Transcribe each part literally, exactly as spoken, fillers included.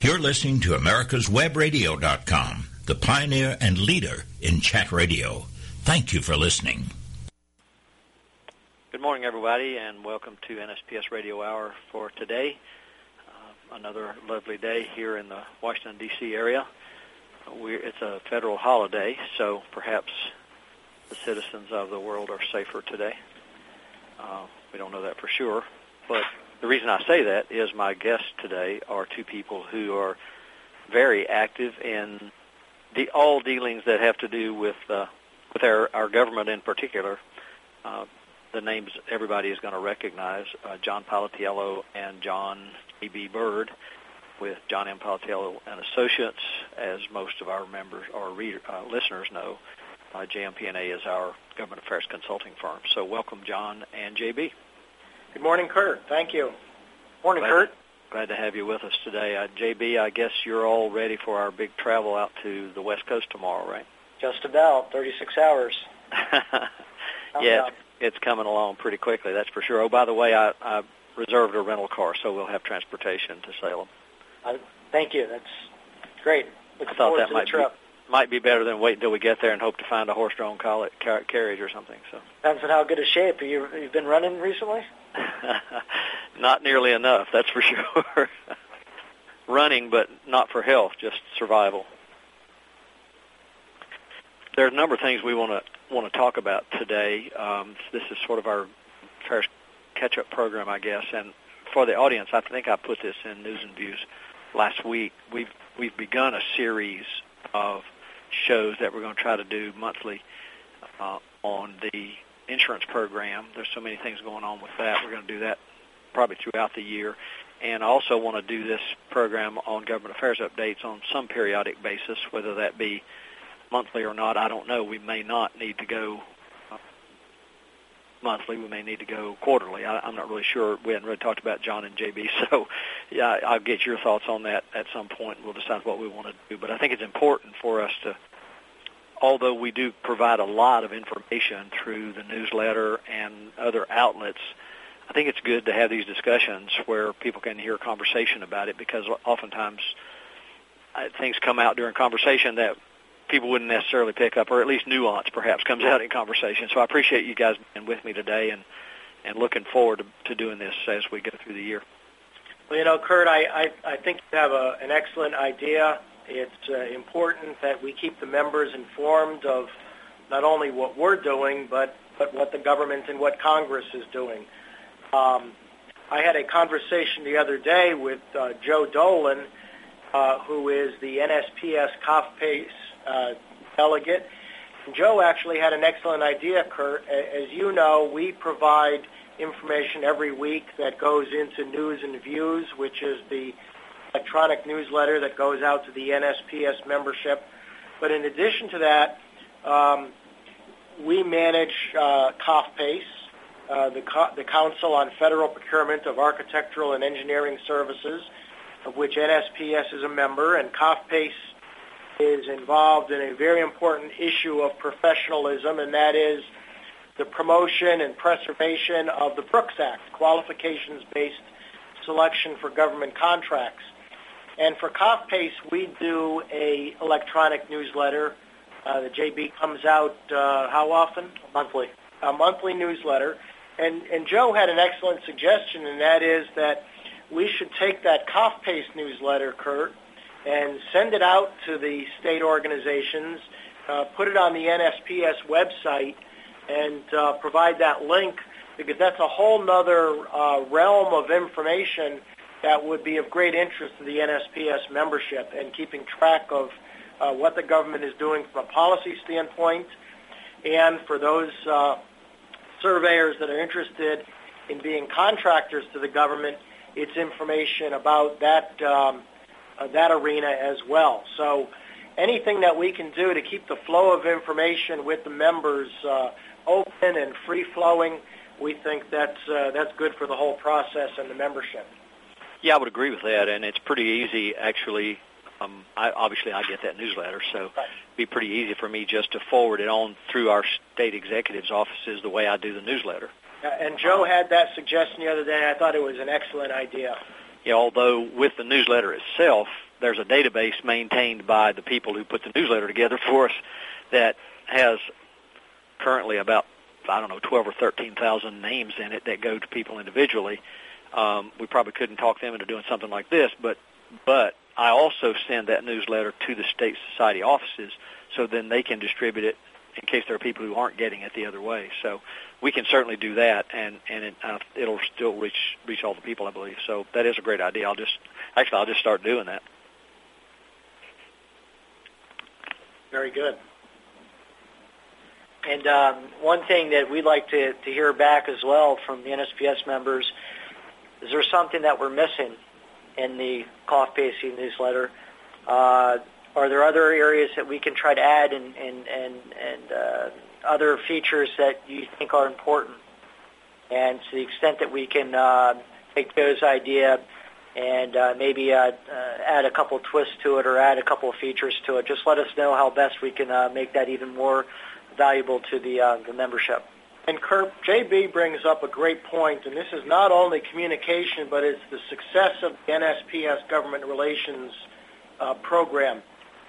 You're listening to Americas Web Radio dot com, the pioneer and leader in chat radio. Thank you for listening. Good morning, everybody, and welcome to N S P S Radio Hour for today. Uh, another lovely day here in the Washington, D C area. We're, it's a federal holiday, so perhaps the citizens of the world are safer today. Uh, we don't know that for sure, but the reason I say that is my guests today are two people who are very active in the, all dealings that have to do with uh, with our, our government in particular. Uh, the names everybody is going to recognize, uh, John Palatiello and John E B. Bird, with John M. Palatiello and Associates, as most of our members or reader, uh, listeners know. Uh, J M P and A is our government affairs consulting firm. So welcome, John and J B. Good morning, Kurt. Thank you. Morning, glad, Kurt. Glad to have you with us today. Uh, J B, I guess you're all ready for our big travel out to the West Coast tomorrow, right? Just about, thirty-six hours. Yeah, it's, it's coming along pretty quickly, that's for sure. Oh, by the way, I, I reserved a rental car, so we'll have transportation to Salem. Uh, thank you. That's great. Looking I thought forward that to might the trip. Be, might be better than wait until we get there and hope to find a horse-drawn car- car- carriage or something. So depends on how good a shape. Have you, you've been running recently? Not nearly enough, that's for sure. Running, but not for health, just survival. There are a number of things we want to want to talk about today. Um, this is sort of our first catch-up program, I guess. And for the audience, I think I put this in News and Views last week. We've we've begun a series of shows that we're going to try to do monthly uh, on the insurance program. There's so many things going on with that. We're going to do that probably throughout the year. And I also want to do this program on government affairs updates on some periodic basis, whether that be monthly or not. I don't know. We may not need to go uh, monthly. We may need to go quarterly. I, I'm not really sure. We hadn't really talked about John and J B, so yeah, I'll get your thoughts on that at some point, and we'll decide what we want to do. But I think it's important for us to, although we do provide a lot of information through the newsletter and other outlets, I think it's good to have these discussions where people can hear conversation about it, because oftentimes uh, things come out during conversation that people wouldn't necessarily pick up, or at least nuance perhaps comes out in conversation. So I appreciate you guys being with me today and, and looking forward to, to doing this as we go through the year. Well, you know, Kurt, I, I, I think you have a, an excellent idea. It's uh, important that we keep the members informed of not only what we're doing, but, but what the government and what Congress is doing. Um, I had a conversation the other day with uh, Joe Dolan, uh, who is the N S P S COFPACE uh, delegate. And Joe actually had an excellent idea, Kurt. As you know, we provide information every week that goes into News and Views, which is the electronic newsletter that goes out to the N S P S membership. But in addition to that, um, we manage uh, COFPACE, uh, the, Co- the Council on Federal Procurement of Architectural and Engineering Services, of which N S P S is a member, and COFPACE is involved in a very important issue of professionalism, and that is the promotion and preservation of the Brooks Act, qualifications-based selection for government contracts. And for COFPACE, we do a electronic newsletter. Uh, the J B comes out uh, how often? Monthly. A monthly newsletter. And, and Joe had an excellent suggestion, and that is that we should take that COFPACE newsletter, Kurt, and send it out to the state organizations, uh, put it on the N S P S website, and uh, provide that link, because that's a whole nother uh, realm of information that would be of great interest to the N S P S membership, and keeping track of uh, what the government is doing from a policy standpoint, and for those uh, surveyors that are interested in being contractors to the government, it's information about that um, uh, that arena as well. So anything that we can do to keep the flow of information with the members uh, open and free-flowing, we think that's, uh, that's good for the whole process and the membership. Yeah, I would agree with that, and it's pretty easy, actually. Um, I, obviously, I get that newsletter, so right. It'd be pretty easy for me just to forward it on through our state executives' offices the way I do the newsletter. Uh, and Joe um, had that suggestion the other day, and I thought it was an excellent idea. Yeah, although with the newsletter itself, there's a database maintained by the people who put the newsletter together for us that has currently about, I don't know, twelve or thirteen thousand names in it that go to people individually. Um, we probably couldn't talk them into doing something like this, but but I also send that newsletter to the state society offices so then they can distribute it in case there are people who aren't getting it the other way. So we can certainly do that, and, and it, uh, it'll still reach reach all the people, I believe. So that is a great idea. I'll just actually I'll just start doing that. Very good. And um, one thing that we'd like to, to hear back as well from the N S P S members, is there something that we're missing in the cough pacing newsletter? Uh, are there other areas that we can try to add and, and, and, and uh, other features that you think are important? And to the extent that we can uh, take Joe's idea and uh, maybe uh, uh, add a couple twists to it or add a couple of features to it, just let us know how best we can uh, make that even more valuable to the uh, the membership. And Kurt, J B brings up a great point, and this is not only communication, but it's the success of the N S P S government relations uh, program.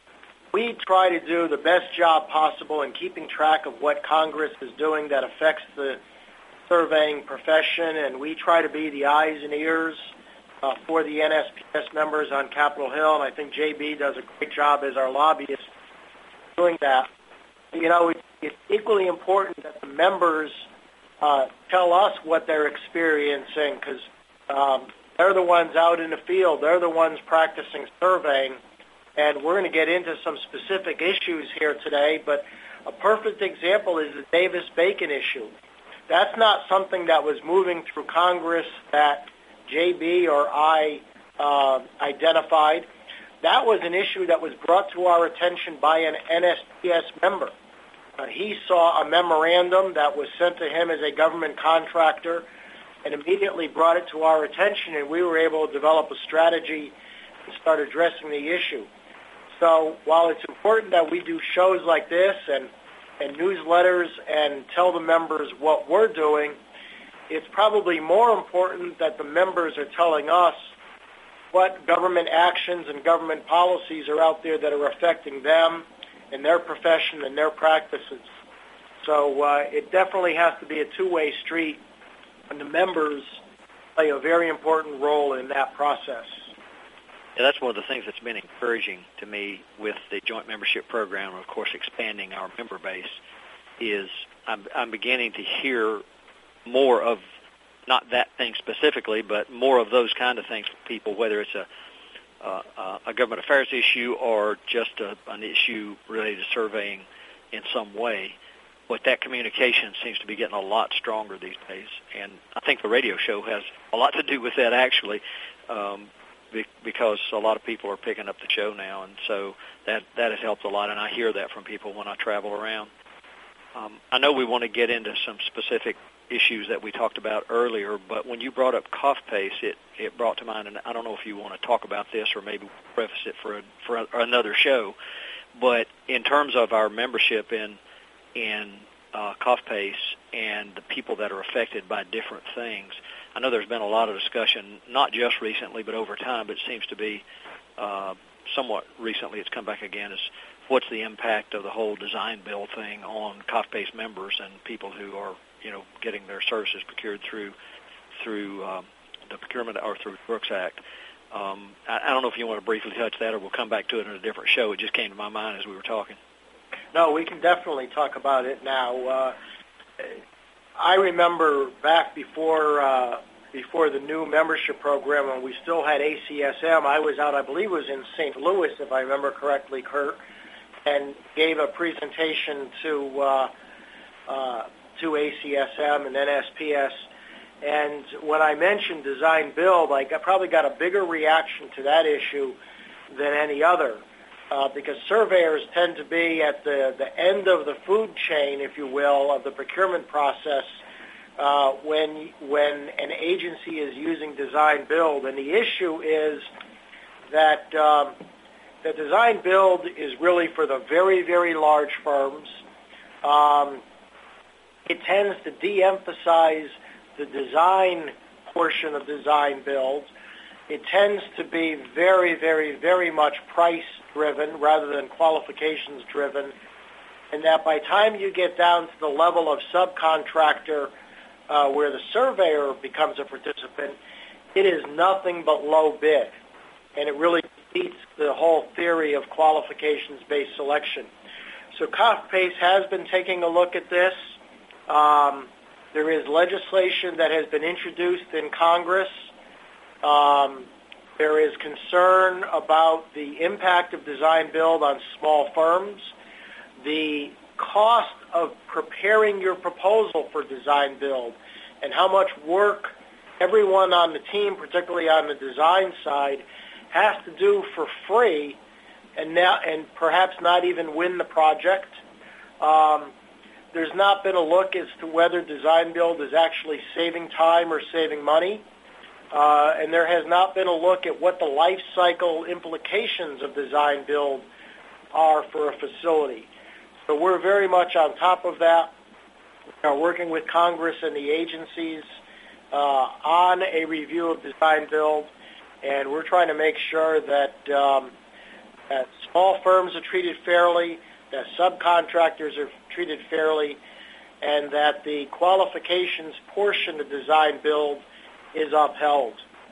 We try to do the best job possible in keeping track of what Congress is doing that affects the surveying profession, and we try to be the eyes and ears uh, for the N S P S members on Capitol Hill, and I think J B does a great job as our lobbyist doing that. You know, it's equally important that the members uh, tell us what they're experiencing, because um, they're the ones out in the field. They're the ones practicing surveying, and we're going to get into some specific issues here today, but a perfect example is the Davis-Bacon issue. That's not something that was moving through Congress that J B or I uh, identified. That was an issue that was brought to our attention by an N S P S member. Uh, he saw a memorandum that was sent to him as a government contractor and immediately brought it to our attention, and we were able to develop a strategy and start addressing the issue. So while it's important that we do shows like this and, and newsletters and tell the members what we're doing, it's probably more important that the members are telling us what government actions and government policies are out there that are affecting them in their profession and their practices. So uh, it definitely has to be a two-way street, and the members play a very important role in that process. Yeah, that's one of the things that's been encouraging to me with the joint membership program, and of course expanding our member base, is I'm, I'm beginning to hear more of, not that thing specifically, but more of those kind of things from people, whether it's a Uh, a government affairs issue or just a, an issue related to surveying in some way. But that communication seems to be getting a lot stronger these days, and I think the radio show has a lot to do with that, actually, um, be, because a lot of people are picking up the show now, and so that, that has helped a lot, and I hear that from people when I travel around. Um, I know we want to get into some specific issues that we talked about earlier, but when you brought up cough pace, it, it brought to mind, and I don't know if you want to talk about this or maybe preface it for a, for a, another show, but in terms of our membership in in uh, cough pace and the people that are affected by different things, I know there's been a lot of discussion, not just recently, but over time, but it seems to be uh, somewhat recently it's come back again, is what's the impact of the whole design bill thing on cough pace members and people who are, you know, getting their services procured through through um, the procurement or through the Brooks Act. Um, I, I don't know if you want to briefly touch that, or we'll come back to it in a different show. It just came to my mind as we were talking. No, we can definitely talk about it now. Uh, I remember back before uh, before the new membership program, when we still had A C S M, I was out, I believe it was in Saint Louis, if I remember correctly, Kurt, and gave a presentation to uh, uh, to A C S M and N S P S. And when I mentioned design build, I got, probably got a bigger reaction to that issue than any other, uh, because surveyors tend to be at the, the end of the food chain, if you will, of the procurement process uh, when when an agency is using design build. And the issue is that um, the design build is really for the very, very large firms. Um, it tends to de-emphasize the design portion of design build, it tends to be very, very, very much price-driven rather than qualifications-driven, and that by the time you get down to the level of subcontractor uh, where the surveyor becomes a participant, it is nothing but low bid, and it really beats the whole theory of qualifications-based selection. So COFPACE has been taking a look at this. Um, there is legislation that has been introduced in Congress. Um, there is concern about the impact of design build on small firms. The cost of preparing your proposal for design build and how much work everyone on the team, particularly on the design side, has to do for free and now and perhaps not even win the project. Um, there's not been a look as to whether design build is actually saving time or saving money. Uh, and there has not been a look at what the life cycle implications of design build are for a facility. So we're very much on top of that. We are working with Congress and the agencies uh, on a review of design build, and we're trying to make sure that um, that small firms are treated fairly, that subcontractors are treated fairly, and that the qualifications portion of design build is upheld.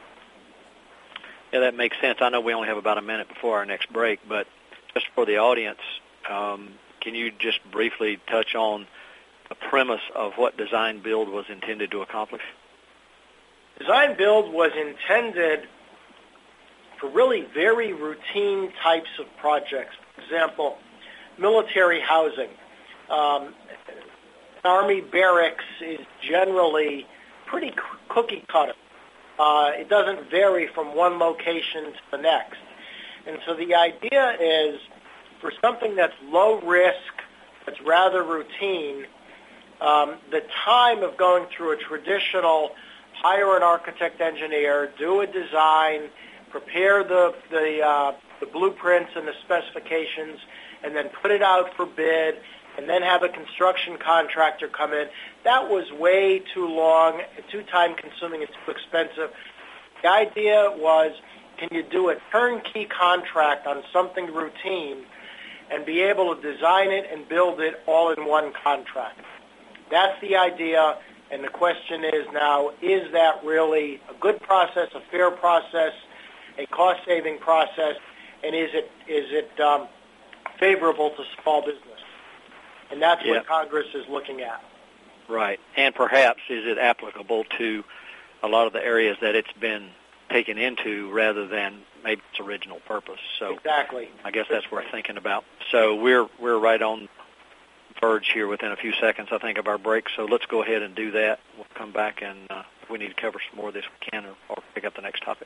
Yeah, that makes sense. I know we only have about a minute before our next break, but just for the audience, um, can you just briefly touch on the premise of what design build was intended to accomplish? Design build was intended for really very routine types of projects. For example, military housing. Um, Army barracks is generally pretty cookie cutter. Uh, it doesn't vary from one location to the next. And so the idea is for something that's low risk, that's rather routine, um, the time of going through a traditional hire an architect engineer, do a design, prepare the the, uh, the blueprints and the specifications, and then put it out for bid, and then have a construction contractor come in. That was way too long, too time-consuming, and too expensive. The idea was, can you do a turnkey contract on something routine and be able to design it and build it all in one contract? That's the idea, and the question is now, is that really a good process, a fair process, a cost-saving process, and is it is it um, favorable to small business? And that's yeah. what Congress is looking at. Right. And perhaps is it applicable to a lot of the areas that it's been taken into rather than maybe its original purpose? So exactly. I guess that's worth thinking about. So we're we're right on the verge here within a few seconds, I think, of our break. So let's go ahead and do that. We'll come back, and uh, if we need to cover some more of this, we can, or, or pick up the next topic.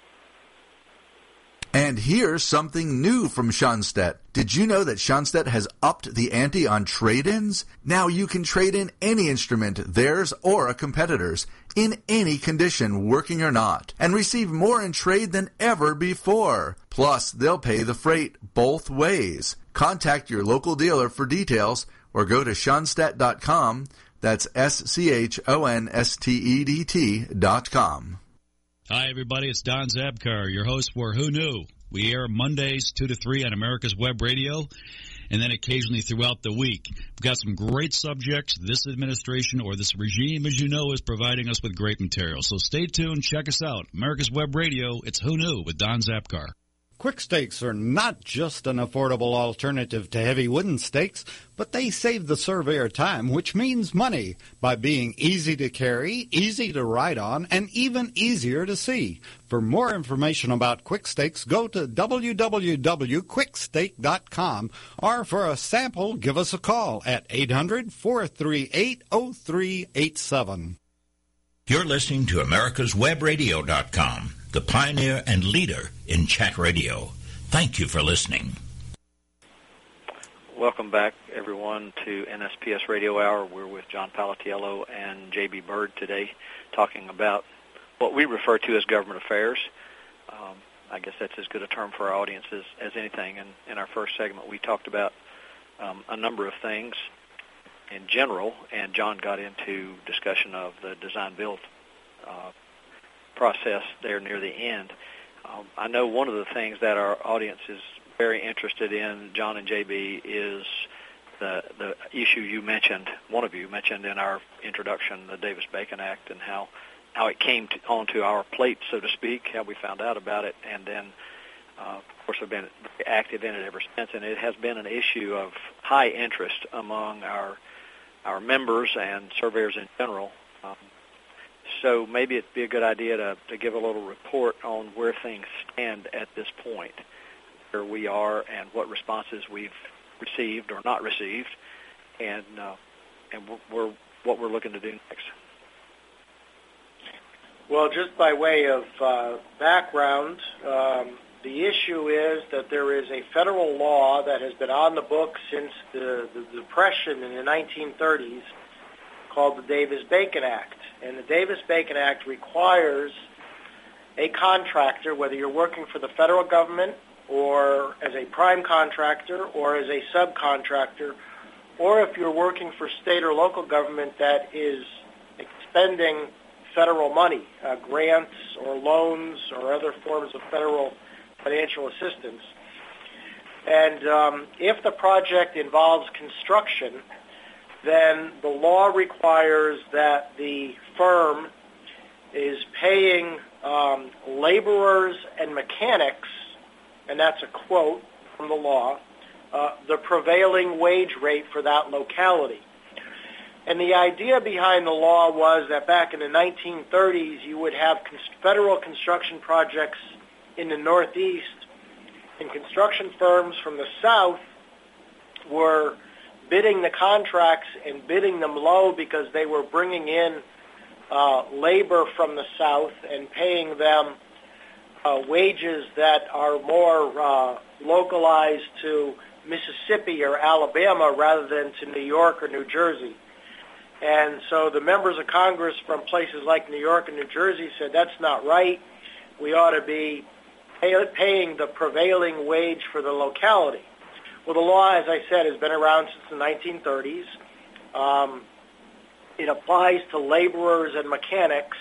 And here's something new from Schonstedt. Did you know that Schonstedt has upped the ante on trade-ins? Now you can trade in any instrument, theirs or a competitor's, in any condition, working or not, and receive more in trade than ever before. Plus, they'll pay the freight both ways. Contact your local dealer for details or go to Schonstedt dot com. That's S C H O N S T E D T dot com. Hi, everybody. It's Don Zabkar, your host for Who Knew? We air Mondays two to three on America's Web Radio, and then occasionally throughout the week. We've got some great subjects. This administration, or this regime, as you know, is providing us with great material. So stay tuned. Check us out. America's Web Radio. It's Who Knew with Don Zabkar. Quick stakes are not just an affordable alternative to heavy wooden stakes, but they save the surveyor time, which means money, by being easy to carry, easy to ride on, and even easier to see. For more information about quick stakes, go to w w w dot quick stake dot com, or for a sample, give us a call at eight hundred, four three eight, oh three eight seven. You're listening to America's Web Radio dot com, the pioneer and leader in chat radio. Thank you for listening. Welcome back, everyone, to N S P S Radio Hour. We're with John Palatiello and J B Bird today, talking about what we refer to as government affairs. Um, I guess that's as good a term for our audience as, as anything. And in our first segment, we talked about um, a number of things in general, and John got into discussion of the design-build uh, process there near the end. um, I know one of the things that our audience is very interested in, John and J B, is the the issue you mentioned, one of you mentioned in our introduction, the Davis-Bacon Act, and how, how it came to, onto our plate, so to speak, how we found out about it, and then, uh, of course, have been very active in it ever since, and it has been an issue of high interest among our our members and surveyors in general. Um, so maybe it'd be a good idea to, to give a little report on where things stand at this point, where we are and what responses we've received or not received, and uh, and we're, what we're looking to do next. Well, just by way of uh, background, um, the issue is that there is a federal law that has been on the books since the, the Depression in the nineteen thirties called the Davis-Bacon Act. And the Davis-Bacon Act requires a contractor, whether you're working for the federal government or as a prime contractor or as a subcontractor, or if you're working for state or local government that is expending federal money, uh, grants or loans or other forms of federal financial assistance. And um, if the project involves construction, then the law requires that the firm is paying um, laborers and mechanics, and that's a quote from the law, uh, the prevailing wage rate for that locality. And the idea behind the law was that back in the nineteen thirties, you would have federal construction projects in the Northeast, and construction firms from the South were bidding the contracts and bidding them low because they were bringing in uh, labor from the South and paying them uh, wages that are more uh, localized to Mississippi or Alabama rather than to New York or New Jersey. And so the members of Congress from places like New York and New Jersey said, that's not right. We ought to be pay, paying the prevailing wage for the locality. Well, the law, as I said, has been around since the nineteen thirties. Um, it applies to laborers and mechanics.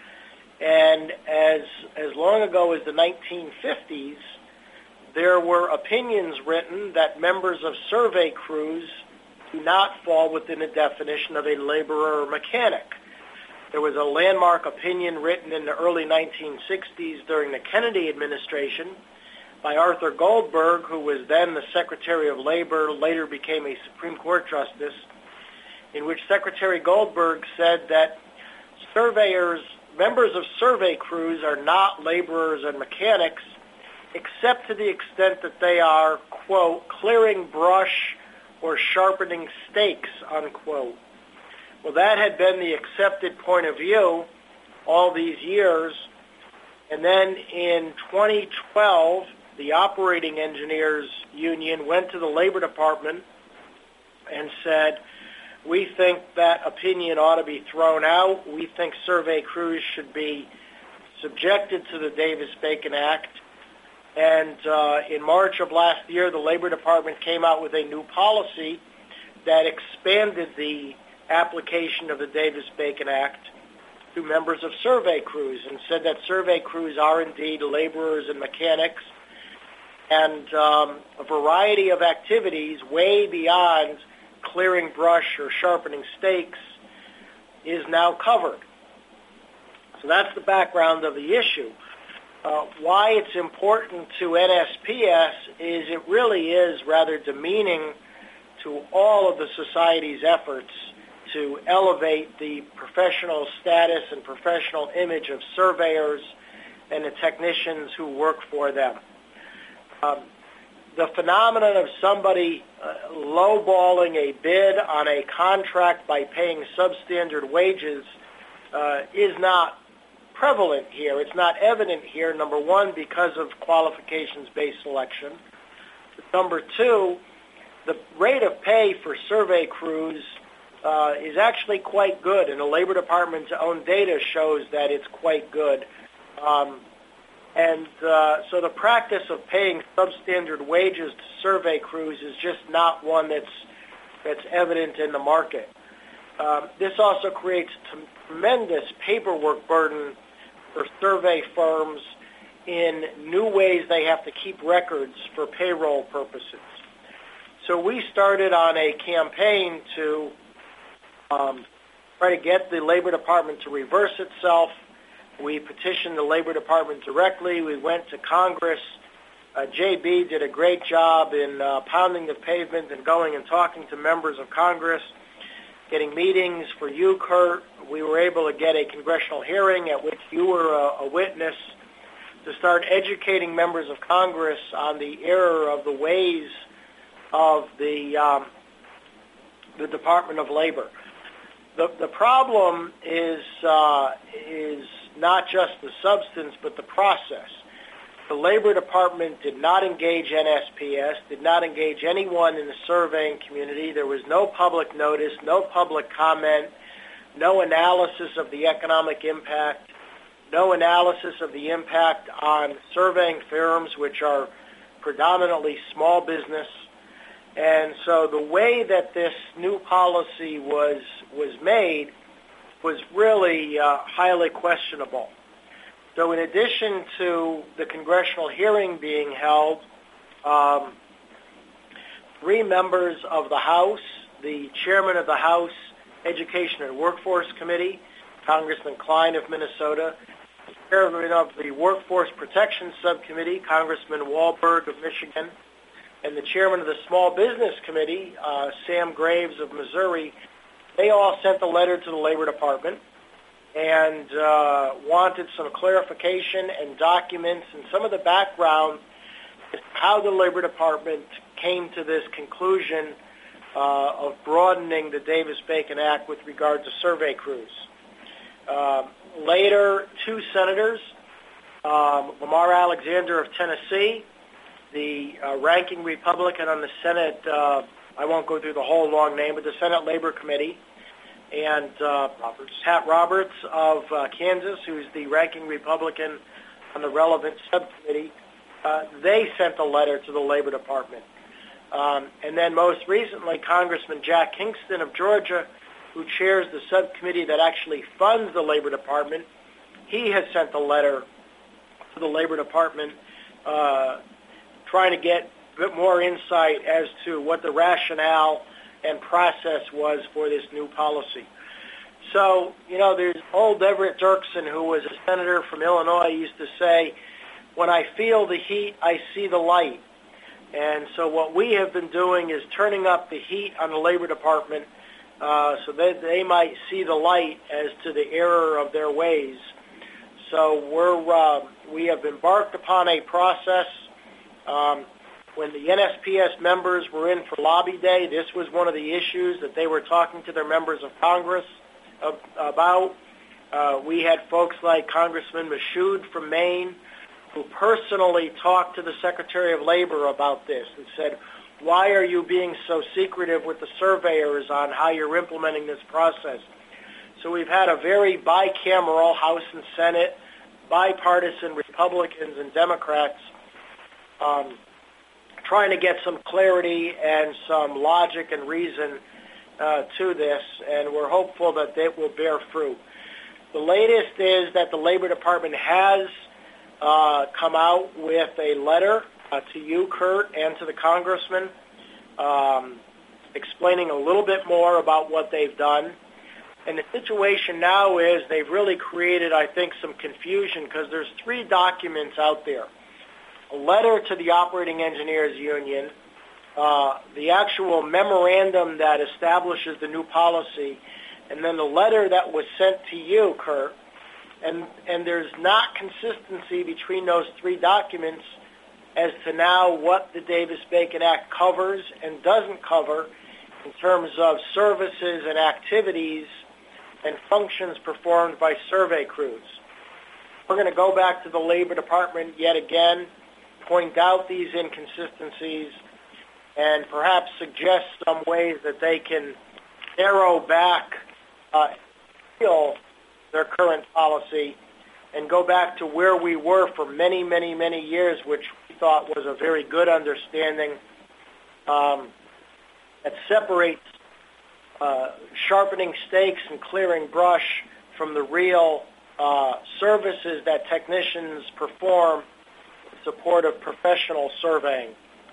And as as long ago as the nineteen fifties, there were opinions written that members of survey crews do not fall within the definition of a laborer or mechanic. There was a landmark opinion written in the early nineteen sixties during the Kennedy administration by Arthur Goldberg, who was then the Secretary of Labor, later became a Supreme Court justice, in which Secretary Goldberg said that surveyors, members of survey crews are not laborers and mechanics, except to the extent that they are, quote, clearing brush or sharpening stakes, unquote. Well, that had been the accepted point of view all these years. And then in twenty twelve, the Operating Engineers Union went to the Labor Department and said, we think that opinion ought to be thrown out. We think survey crews should be subjected to the Davis-Bacon Act. And uh, in March of last year, the Labor Department came out with a new policy that expanded the application of the Davis-Bacon Act to members of survey crews and said that survey crews are indeed laborers and mechanics, and um, a variety of activities way beyond clearing brush or sharpening stakes is now covered. So that's the background of the issue. Uh, why it's important to N S P S is it really is rather demeaning to all of the society's efforts to elevate the professional status and professional image of surveyors and the technicians who work for them. Um, the phenomenon of somebody uh, lowballing a bid on a contract by paying substandard wages uh, is not prevalent here. It's not evident here, number one, because of qualifications-based selection. Number two, the rate of pay for survey crews uh, is actually quite good, and the Labor Department's own data shows that it's quite good. Um, and uh, so the practice of paying substandard wages to survey crews is just not one that's that's evident in the market. Um, this also creates t- tremendous paperwork burden for survey firms in new ways they have to keep records for payroll purposes. So we started on a campaign to um, try to get the Labor Department to reverse itself. We petitioned the Labor Department directly. We went to Congress. Uh, J B did a great job in uh, pounding the pavement and going and talking to members of Congress, getting meetings for you, Kurt. We were able to get a congressional hearing at which you were a, a witness to start educating members of Congress on the error of the ways of the um, the Department of Labor. The the problem is uh, is not just the substance, but the process. The Labor Department did not engage N S P S, did not engage anyone in the surveying community. There was no public notice, no public comment, no analysis of the economic impact, no analysis of the impact on surveying firms, which are predominantly small business. And so the way that this new policy was was made was really uh, highly questionable. So in addition to the congressional hearing being held, um, three members of the House, the chairman of the House Education and Workforce Committee, Congressman Klein of Minnesota, the chairman of the Workforce Protection Subcommittee, Congressman Walberg of Michigan, and the chairman of the Small Business Committee, uh, Sam Graves of Missouri, they all sent a letter to the Labor Department and uh, wanted some clarification and documents and some of the background as to how the Labor Department came to this conclusion uh, of broadening the Davis-Bacon Act with regard to survey crews. Uh, later, two senators, um, Lamar Alexander of Tennessee, the uh, ranking Republican on the Senate, uh, I won't go through the whole long name, but the Senate Labor Committee, and uh, Roberts. Pat Roberts of uh, Kansas, who's the ranking Republican on the relevant subcommittee, uh, they sent a letter to the Labor Department. Um, and then most recently, Congressman Jack Kingston of Georgia, who chairs the subcommittee that actually funds the Labor Department, he has sent a letter to the Labor Department uh, trying to get a bit more insight as to what the rationale and process was for this new policy. So, you know, there's old Everett Dirksen, who was a senator from Illinois, used to say, when I feel the heat, I see the light. And so what we have been doing is turning up the heat on the Labor Department uh, so that they might see the light as to the error of their ways. So we're uh, we have embarked upon a process. Um, when the N S P S members were in for lobby day, this was one of the issues that they were talking to their members of Congress about. Uh, we had folks like Congressman Michoud from Maine, who personally talked to the Secretary of Labor about this and said, why are you being so secretive with the surveyors on how you're implementing this process? So we've had a very bicameral House and Senate, bipartisan Republicans and Democrats um, trying to get some clarity and some logic and reason uh, to this, and we're hopeful that it will bear fruit. The latest is that the Labor Department has Uh, come out with a letter uh, to you, Kurt, and to the congressman, um, explaining a little bit more about what they've done. And the situation now is they've really created, I think, some confusion because there's three documents out there. A letter to the Operating Engineers Union, uh, the actual memorandum that establishes the new policy, and then the letter that was sent to you, Kurt. And, and there's not consistency between those three documents as to now what the Davis-Bacon Act covers and doesn't cover in terms of services and activities and functions performed by survey crews. We're going to go back to the Labor Department yet again, point out these inconsistencies, and perhaps suggest some ways that they can narrow back uh, their current policy and go back to where we were for many, many, many years, which we thought was a very good understanding um, that separates uh, sharpening stakes and clearing brush from the real uh, services that technicians perform support of professional surveying.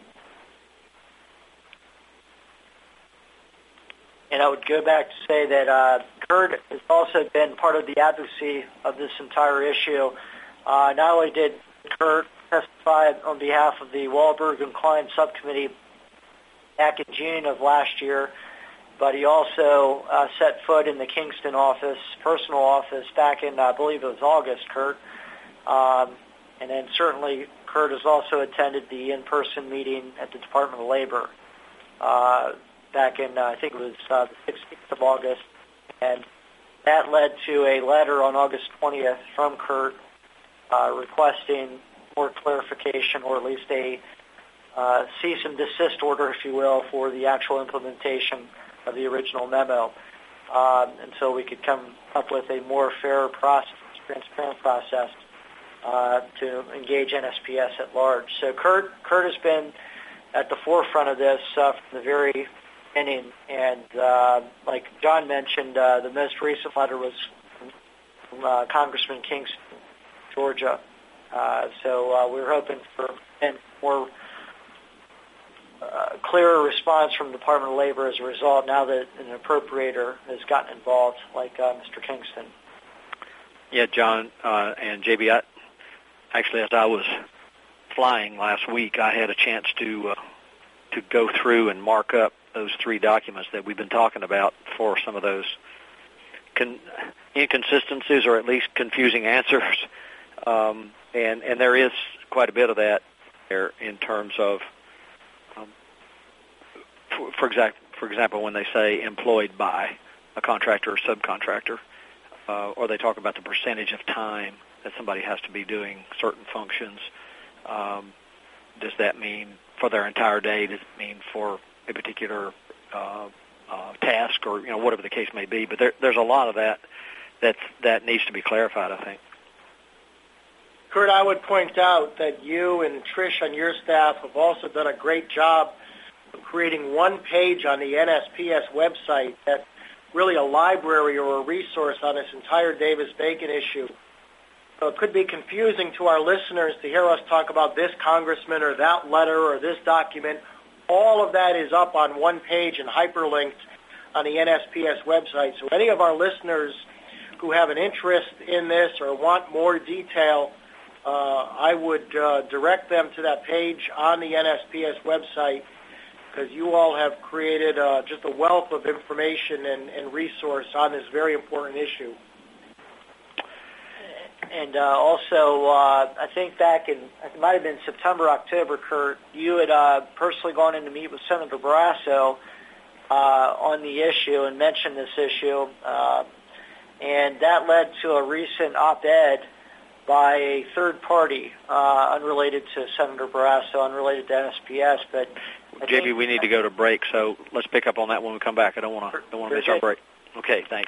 And I would go back to say that uh, Kurt has also been part of the advocacy of this entire issue. Uh, not only did Kurt testify on behalf of the Wahlberg and Klein subcommittee back in June of last year, but he also uh, set foot in the Kingston office, personal office, back in, I believe it was August, Kurt. Um, and then certainly Kurt has also attended the in-person meeting at the Department of Labor uh, back in, uh, I think it was uh, the sixteenth of August. And that led to a letter on August twentieth from Kurt uh, requesting more clarification, or at least a uh, cease and desist order, if you will, for the actual implementation of the original memo. Um, and so we could come up with a more fair process, transparent process uh, to engage N S P S at large. So Kurt, Kurt has been at the forefront of this uh, from the very beginning. And uh, like John mentioned, uh, the most recent letter was from uh, Congressman Kingston, Georgia. Uh, so uh, we're hoping for and more uh, clearer response from the Department of Labor as a result, now that an appropriator has gotten involved, like uh, Mister Kingston. Yeah, John uh, and J B, I, actually, as I was flying last week, I had a chance to uh, to go through and mark up those three documents that we've been talking about for some of those con- inconsistencies, or at least confusing answers. Um, and, and there is quite a bit of that there in terms of, um, for, for, exact, for example, when they say employed by a contractor or subcontractor, uh, or they talk about the percentage of time that somebody has to be doing certain functions. Um, does that mean for their entire day? Does it mean for a particular uh, uh, task, or you know, whatever the case may be? But there, there's a lot of that that's, that needs to be clarified, I think. Kurt, I would point out that you and Trish on your staff have also done a great job of creating one page on the N S P S website that's really a library or a resource on this entire Davis-Bacon issue. So it could be confusing to our listeners to hear us talk about this congressman or that letter or this document. All of that is up on one page and hyperlinked on the N S P S website. So any of our listeners who have an interest in this or want more detail, uh, I would uh, direct them to that page on the N S P S website, because you all have created uh, just a wealth of information and, and resource on this very important issue. And uh, also, uh, I think back in, it might have been September, October, Kurt, you had uh, personally gone in to meet with Senator Barrasso uh, on the issue and mentioned this issue. Uh, and that led to a recent op-ed by a third party, uh, unrelated to Senator Barrasso, unrelated to N S P S. But J B, we need to go to break, so let's pick up on that when we come back. I don't want to don't want to miss our break. Okay, thanks.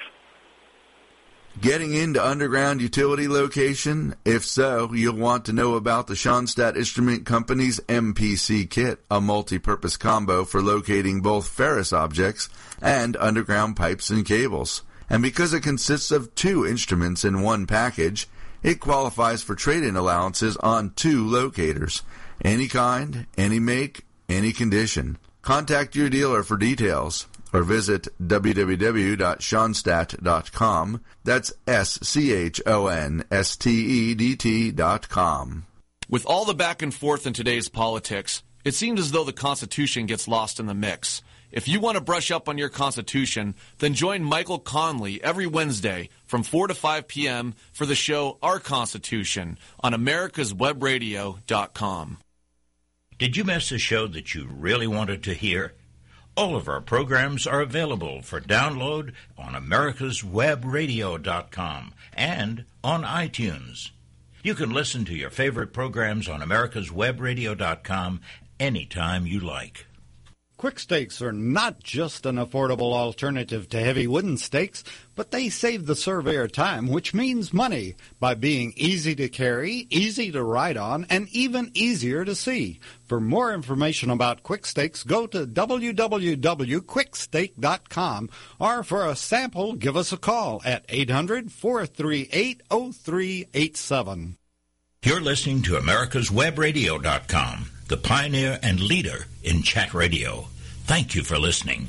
Getting into underground utility location? If so, you'll want to know about the Schonstatt Instrument Company's M P C kit, a multi-purpose combo for locating both ferrous objects and underground pipes and cables. And because it consists of two instruments in one package, it qualifies for trade-in allowances on two locators. Any kind, any make, any condition. Contact your dealer for details, or visit w w w dot schonstatt dot com. That's S C H O N S T E D T dot com. With all the back and forth in today's politics, it seems as though the Constitution gets lost in the mix. If you want to brush up on your Constitution, then join Michael Conley every Wednesday from four to five p.m. for the show Our Constitution on americas web radio dot com. Did you miss a show that you really wanted to hear? All of our programs are available for download on americas web radio dot com and on iTunes. You can listen to your favorite programs on americas web radio dot com anytime you like. Quick Stakes are not just an affordable alternative to heavy wooden stakes, but they save the surveyor time, which means money, by being easy to carry, easy to ride on, and even easier to see. For more information about Quick Stakes, go to w w w dot quick stake dot com, or for a sample, give us a call at eight hundred, four three eight, oh three eight seven. You're listening to Americas Web Radio dot com, the pioneer and leader in chat radio. Thank you for listening.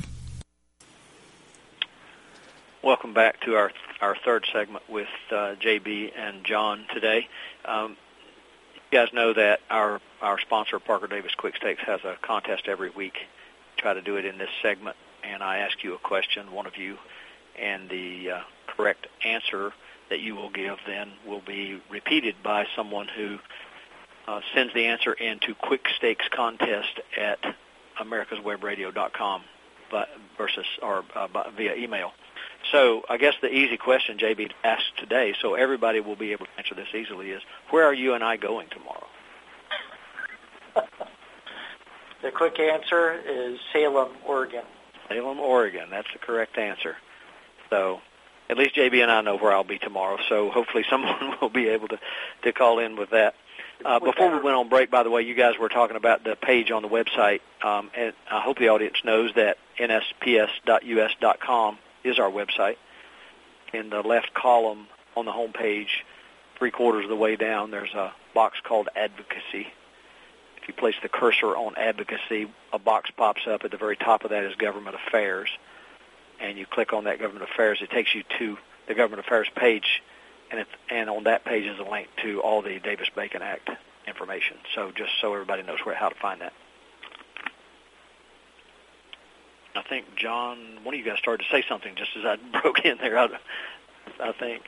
Welcome back to our, our third segment with uh, J B and John today. Um, you guys know that our, our sponsor, Parker Davis Quick Stakes, has a contest every week. Try to do it in this segment, and I ask you a question, one of you, and the uh, correct answer that you will give then will be repeated by someone who uh, sends the answer into Quick Stakes Contest at Americas Web Radio dot com but versus or uh, by, via email. So I guess the easy question, J B, asked today, so everybody will be able to answer this easily, is where are you and I going tomorrow? The quick answer is Salem, Oregon. Salem, Oregon. That's the correct answer. So at least J B and I know where I'll be tomorrow, so hopefully someone will be able to, to call in with that. Uh, before we went on break, by the way, you guys were talking about the page on the website, um, and I hope the audience knows that N S P S dot U S dot com is our website. In the left column on the home page, three-quarters of the way down, there's a box called Advocacy. If you place the cursor on Advocacy, a box pops up. At the very top of that is Government Affairs. And you click on that Government Affairs, it takes you to the Government Affairs page, and it, and on that page is a link to all the Davis-Bacon Act information. So just so everybody knows where how to find that. I think, John, one of you guys started to say something just as I broke in there, I, I think.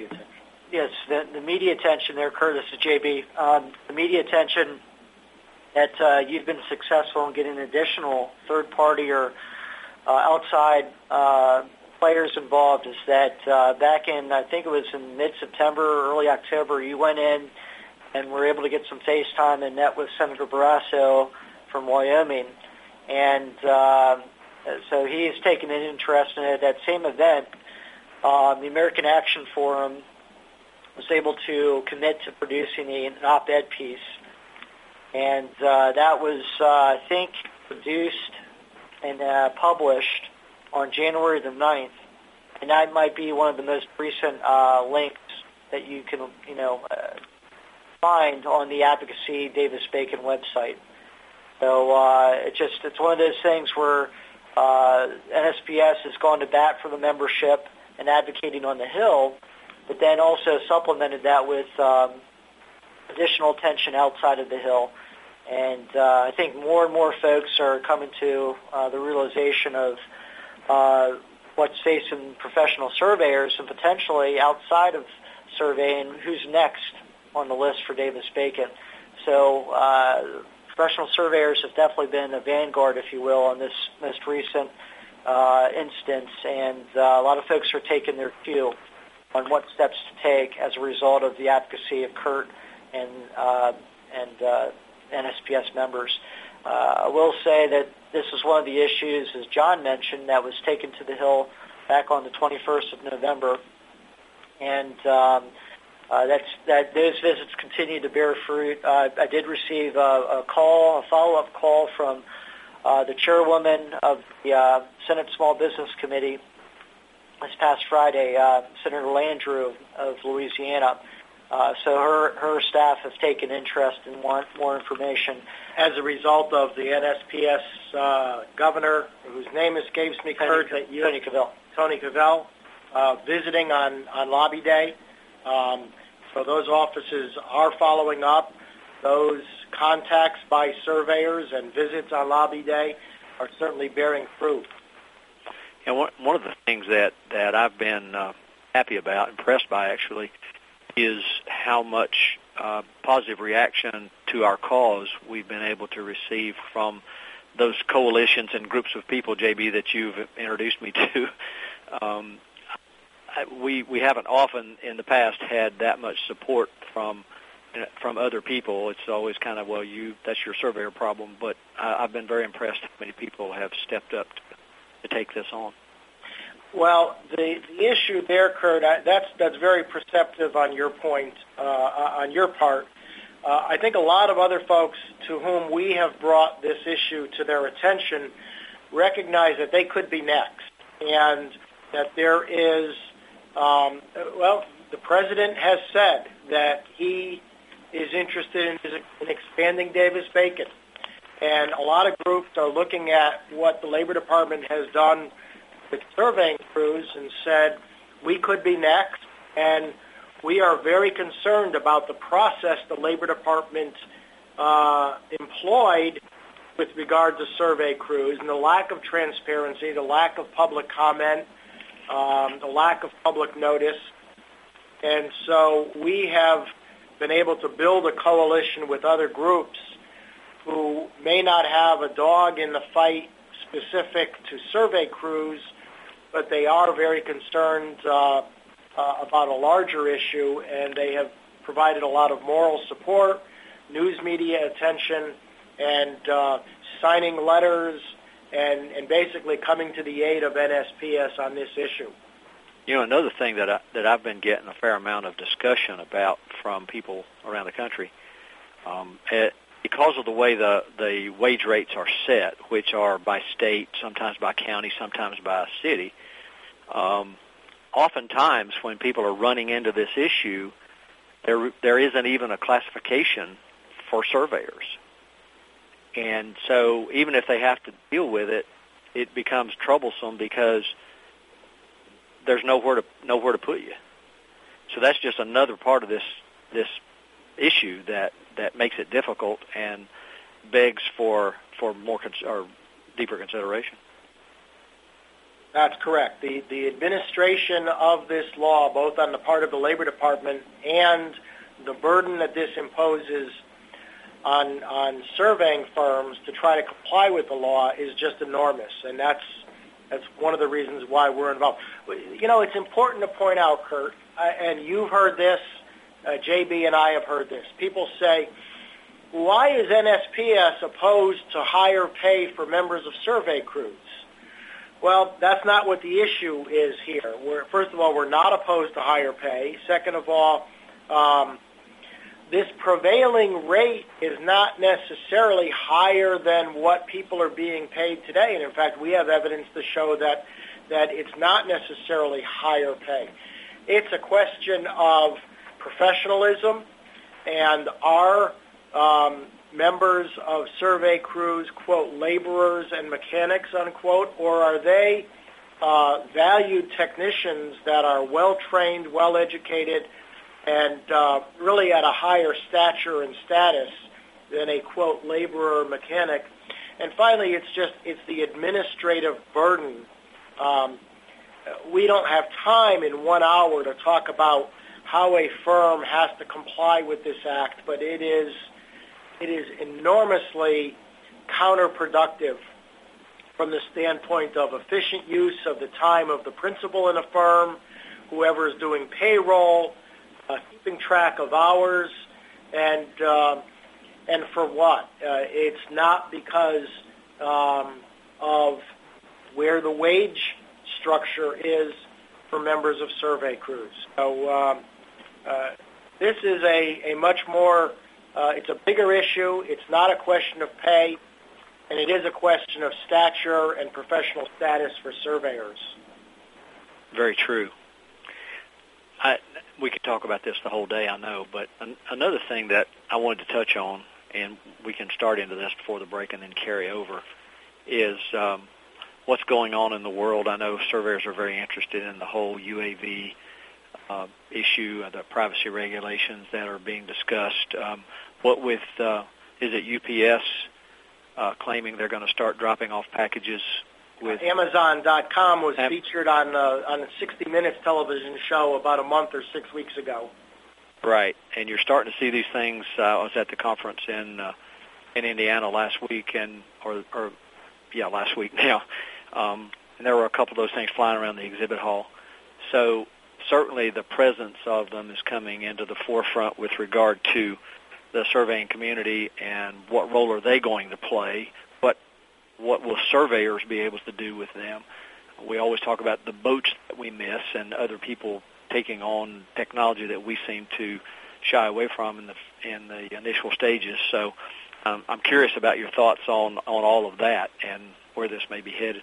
Yes, the, the media attention there, Curtis, is J B. Um, the media attention that uh, you've been successful in getting additional third-party or uh, outside uh, players involved is that uh, back in, I think it was in mid-September, early October, you went in and were able to get some FaceTime and met with Senator Barrasso from Wyoming. And uh, so he's taken an interest in it. At that same event, uh, the American Action Forum was able to commit to producing an op-ed piece. And uh, that was, uh, I think, produced and uh, published on January the ninth. And that might be one of the most recent uh, links that you can, you know, uh, find on the Advocacy Davis-Bacon website. So uh, it just it's one of those things where uh, N S P S has gone to bat for the membership and advocating on the Hill, but then also supplemented that with um, additional attention outside of the Hill. And uh, I think more and more folks are coming to uh, the realization of uh, what's facing professional surveyors and potentially outside of surveying who's next on the list for Davis-Bacon. So uh, professional surveyors have definitely been a vanguard, if you will, on this most recent uh, instance, and uh, a lot of folks are taking their cue on what steps to take as a result of the advocacy of Kurt and uh, and uh, N S P S members. Uh, I will say that this is one of the issues, as John mentioned, that was taken to the Hill back on the twenty-first of November, and um, uh, that's that. Those visits continue to bear fruit. Uh, I did receive a, a call, a follow-up call from uh, the chairwoman of the uh, Senate Small Business Committee this past Friday, uh, Senator Landrieu of Louisiana. Uh, so her, her staff have taken interest and want more information. As a result of the N S P S uh, governor, whose name escapes me, Kurt, Tony, Tony Cavell. Tony Cavell, uh, visiting on, on Lobby Day. Um, so those offices are following up. Those contacts by surveyors and visits on Lobby Day are certainly bearing fruit. And one, one of the things that, that I've been uh, happy about, impressed by actually, is how much uh, positive reaction to our cause we've been able to receive from those coalitions and groups of people, J B, that you've introduced me to. Um, I, we we haven't often in the past had that much support from from other people. It's always kind of, well, you that's your surveyor problem, but I, I've been very impressed how many people have stepped up to, to take this on. Well, the, the issue there, Kurt, I, that's that's very perceptive on your point, uh, on your part. Uh, I think a lot of other folks to whom we have brought this issue to their attention recognize that they could be next, and that there is, um, well, the president has said that he is interested in, in expanding Davis-Bacon. And a lot of groups are looking at what the Labor Department has done with surveying crews and said, we could be next. And we are very concerned about the process the Labor Department uh, employed with regard to survey crews and the lack of transparency, the lack of public comment, um, the lack of public notice. And so we have been able to build a coalition with other groups who may not have a dog in the fight specific to survey crews, but they are very concerned uh, uh, about a larger issue, and they have provided a lot of moral support, news media attention, and uh, signing letters, and, and basically coming to the aid of N S P S on this issue. You know, another thing that I, that I've been getting a fair amount of discussion about from people around the country, um, it, because of the way the, the wage rates are set, which are by state, sometimes by county, sometimes by a city, um, oftentimes when people are running into this issue, there there isn't even a classification for surveyors. And so even if they have to deal with it, it becomes troublesome because there's nowhere to nowhere to put you. So that's just another part of this this issue that, that makes it difficult and begs for for more cons- or deeper consideration. That's correct. The the administration of this law, both on the part of the Labor Department and the burden that this imposes on on surveying firms to try to comply with the law, is just enormous, and that's that's one of the reasons why we're involved. You know, it's important to point out, Kurt, uh, and you've heard this, uh, J B and I have heard this. People say, why is N S P S opposed to higher pay for members of survey crews? Well, that's not what the issue is here. We're, first of all, we're not opposed to higher pay. Second of all, um, this prevailing rate is not necessarily higher than what people are being paid today. And in fact, we have evidence to show that, that it's not necessarily higher pay. It's a question of professionalism, and our um, members of survey crews, quote, laborers and mechanics, unquote, or are they uh, valued technicians that are well-trained, well-educated, and uh, really at a higher stature and status than a, quote, laborer or mechanic? And finally, it's just, it's the administrative burden. Um, we don't have time in one hour to talk about how a firm has to comply with this act, but it is it is enormously counterproductive from the standpoint of efficient use of the time of the principal in a firm, whoever is doing payroll, uh, keeping track of hours, and uh, and for what? Uh, it's not because um, of where the wage structure is for members of survey crews. So um, uh, this is a, a much more, uh, it's a bigger issue. It's not a question of pay, and it is a question of stature and professional status for surveyors. Very true. I, we could talk about this the whole day, I know, but an, another thing that I wanted to touch on, and we can start into this before the break and then carry over, is um, what's going on in the world. I know surveyors are very interested in the whole U A V uh, issue, uh, the privacy regulations that are being discussed. Um, what with, uh, is it U P S uh, claiming they're going to start dropping off packages with... Amazon dot com was Am- featured on, uh, on a sixty minutes television show about a month or six weeks ago. Right, and you're starting to see these things. Uh, I was at the conference in uh, in Indiana last week, and or, or yeah, last week now. Um, and there were a couple of those things flying around the exhibit hall. So certainly the presence of them is coming into the forefront with regard to the surveying community and what role are they going to play, what, what will surveyors be able to do with them. We always talk about the boats that we miss and other people taking on technology that we seem to shy away from in the, in the initial stages. So um, I'm curious about your thoughts on, on all of that and where this may be headed.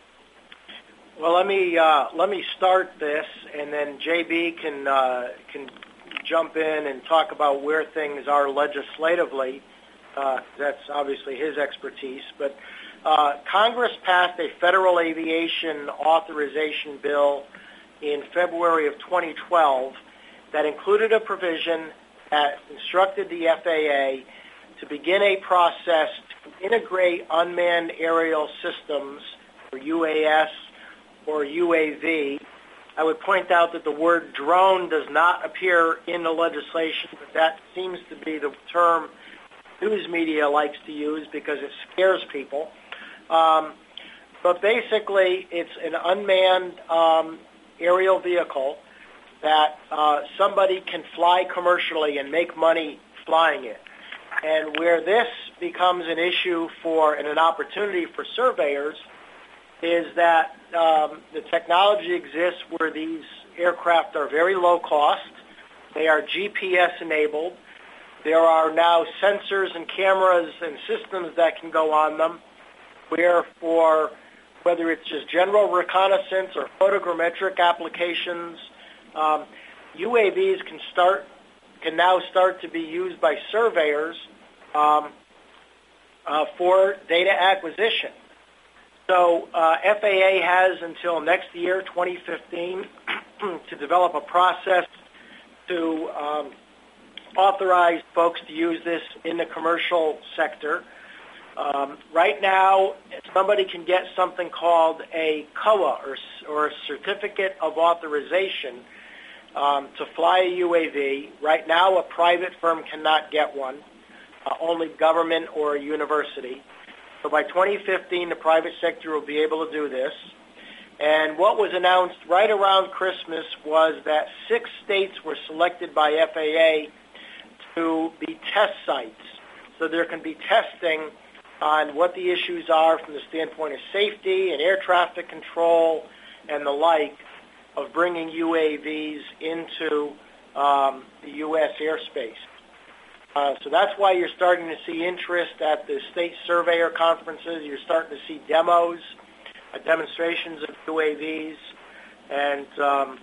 Well, let me uh, let me start this, and then J B can uh, can jump in and talk about where things are legislatively. Uh, that's obviously his expertise. But uh, Congress passed a federal aviation authorization bill in February of twenty twelve that included a provision that instructed the F A A to begin a process to integrate unmanned aerial systems, or U A S or U A V. I would point out that the word drone does not appear in the legislation, but that seems to be the term news media likes to use because it scares people. Um, but basically, it's an unmanned um, aerial vehicle that uh, somebody can fly commercially and make money flying it. And where this becomes an issue for and an opportunity for surveyors is that um, the technology exists where these aircraft are very low cost. They are G P S enabled. There are now sensors and cameras and systems that can go on them where for whether it's just general reconnaissance or photogrammetric applications, um, U A Vs can start can now start to be used by surveyors um, uh, for data acquisition. So uh, F A A has until next year, twenty fifteen, to develop a process to um, authorize folks to use this in the commercial sector. Um, right now, somebody can get something called a C O A, or, or a Certificate of Authorization, um, to fly a U A V. Right now, a private firm cannot get one, uh, only government or a university. So by twenty fifteen, the private sector will be able to do this. And what was announced right around Christmas was that six states were selected by F A A to be test sites. So there can be testing on what the issues are from the standpoint of safety and air traffic control and the like of bringing U A Vs into um, the U S airspace. Uh, so that's why you're starting to see interest at the state surveyor conferences. You're starting to see demos, uh, demonstrations of U A Vs. And um,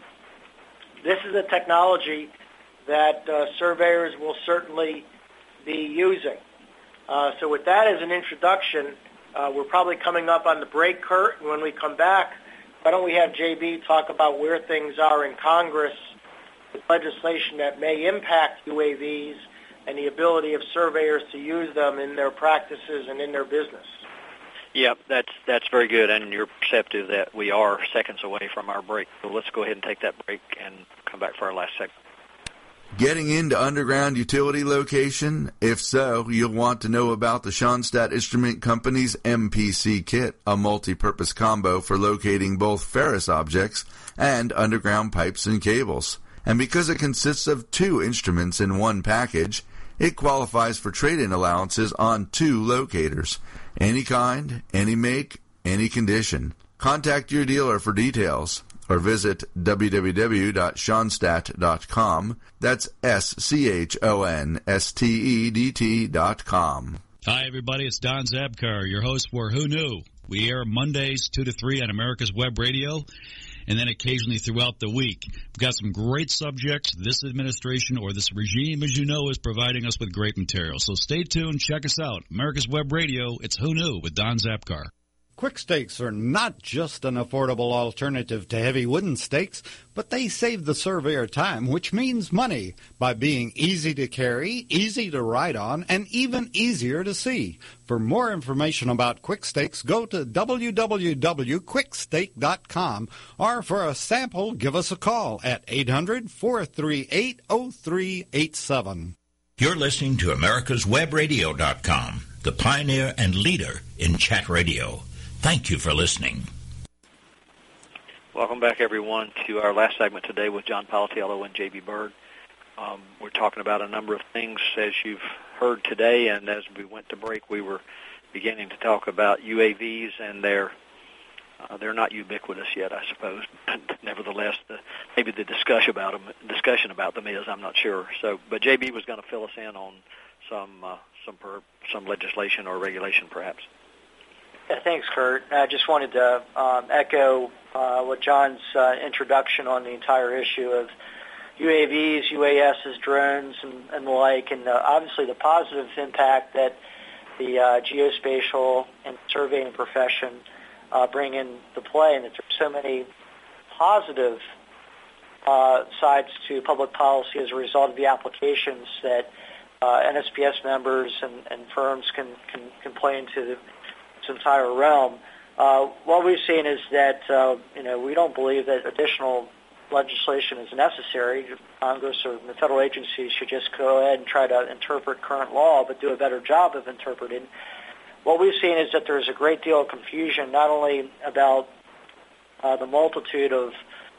this is a technology that uh, surveyors will certainly be using. Uh, so with that as an introduction, uh, we're probably coming up on the break, Kurt. And when we come back, why don't we have J B talk about where things are in Congress with legislation that may impact U A Vs and the ability of surveyors to use them in their practices and in their business. Yep, that's that's very good, and you're perceptive that we are seconds away from our break. So let's go ahead and take that break and come back for our last segment. Getting into underground utility location? If so, you'll want to know about the Schonstatt Instrument Company's M P C kit, a multi-purpose combo for locating both ferrous objects and underground pipes and cables. And because it consists of two instruments in one package, it qualifies for trade-in allowances on two locators. Any kind, any make, any condition. Contact your dealer for details or visit w w w dot schonstatt dot com. That's S C H O N S T E D T dot com. Hi, everybody. It's Don Zabkar, your host for Who Knew? We air Mondays two to three on America's Web Radio, and then occasionally throughout the week. We've got some great subjects. This administration, or this regime, as you know, is providing us with great material. So stay tuned. Check us out. America's Web Radio. It's Who Knew with Don Zabkar. Quick stakes are not just an affordable alternative to heavy wooden stakes, but they save the surveyor time, which means money, by being easy to carry, easy to ride on, and even easier to see. For more information about quick stakes, go to w w w dot quick stake dot com, or for a sample, give us a call at eight hundred, four three eight, oh three eight seven. You're listening to americas web radio dot com, the pioneer and leader in chat radio. Thank you for listening. Welcome back, everyone, to our last segment today with John Palatiello and J B Bird. Um, we're talking about a number of things, as you've heard today, and as we went to break, we were beginning to talk about U A Vs, and they're uh, they're not ubiquitous yet, I suppose. But nevertheless, the, maybe the discussion about them discussion about them is, I'm not sure. So, but J B was going to fill us in on some uh, some per, some legislation or regulation, perhaps. Yeah, thanks, Kurt. I just wanted to um, echo uh, what John's uh, introduction on the entire issue of U A Vs, U A Ss, drones, and, and the like, and uh, obviously the positive impact that the uh, geospatial and surveying profession uh, bring into play, and that there's so many positive uh, sides to public policy as a result of the applications that uh, N S P S members and, and firms can, can, can play into the, its entire realm. Uh, what we've seen is that uh, you know we don't believe that additional legislation is necessary. Congress or the federal agencies should just go ahead and try to interpret current law, but do a better job of interpreting. What we've seen is that there's a great deal of confusion, not only about uh, the multitude of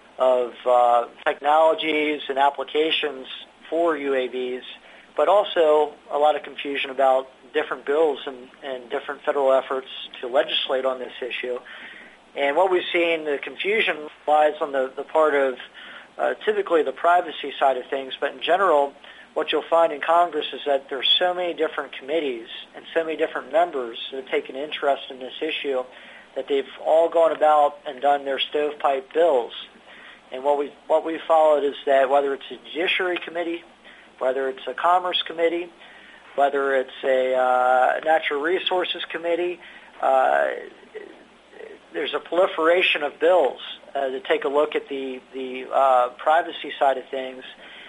of uh, technologies and applications for U A Vs, but also a lot of confusion about different bills and, and different federal efforts to legislate on this issue. And what we've seen, the confusion lies on the, the part of uh, typically the privacy side of things, but in general, what you'll find in Congress is that there's so many different committees and so many different members that have taken interest in this issue that they've all gone about and done their stovepipe bills. And what we what we followed is that whether it's a Judiciary Committee, whether it's a Commerce Committee, whether it's a uh, Natural Resources Committee, uh, there's a proliferation of bills uh, to take a look at the, the uh, privacy side of things.